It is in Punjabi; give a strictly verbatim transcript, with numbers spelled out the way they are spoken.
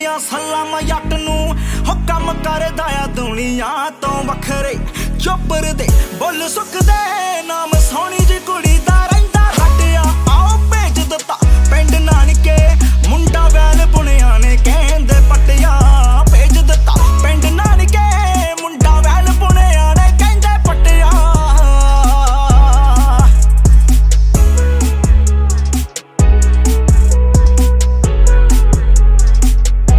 सलाम जट नूं हो कम करदा आ दुनिया तो वखरे चुपर दे बुल सुकदे